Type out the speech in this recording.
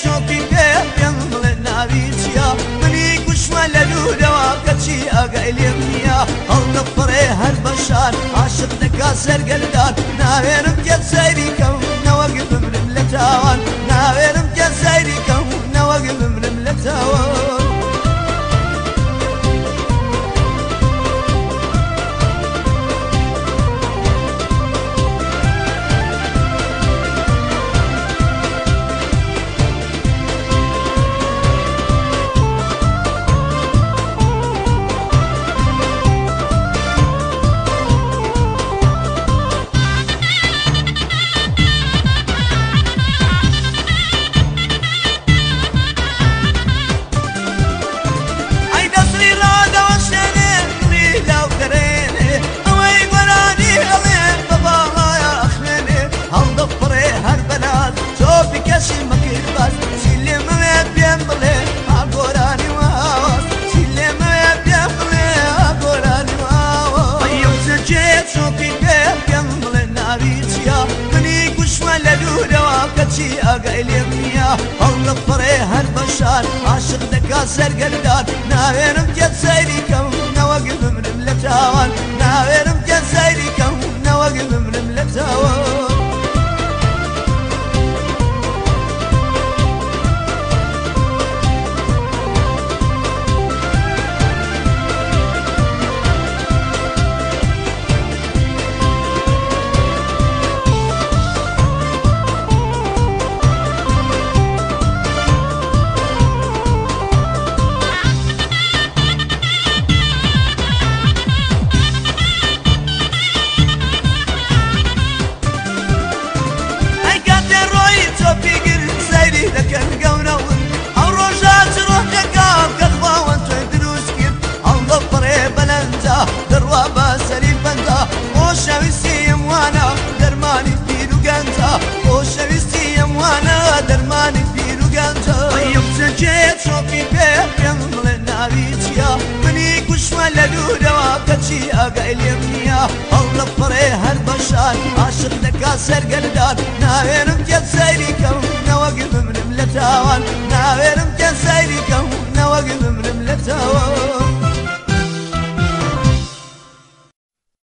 چۆپی پێم بڵێ ناوی چیە منی گوشمە لە دوورەوە کەچی ئاگای لێم نییە هەڵدەپڕێ هەر بەشار عاشق دەکا سەرگەردان ناوێرم کێت سەیری کەونەوەک بمرم لە تاوان ناوێرم کێت سەیری کەونەوەک بمرم لە تاوان ئاگای لێم نییە هەڵدەپڕێ هەر بەشار عاشق دەکا سەرگەردان ناوێرم کێت سەیری کەونەوەک بمرم لە تاوان ناوێرم کێت سەیری کەونەوەک بمرم لە تاوان دڕوا بە سەری بەندا خۆشەویستیم وانە دەرمانی پیر و گەنجە خۆشەویستیم وانە دەرمانی پیر و گەنجە یەکجێ چۆپی پێم بڵێ ناوی چیە منی گوشمە لە دوورەوە کەچی ئاگای لێم نییە هەڵدەپڕێ هەر بەشار عاشق دەکا سەرگەردان ناوێرم کێت سەیری کەونەوەک بمرم لە تاوان ناوێرم کێت سەیری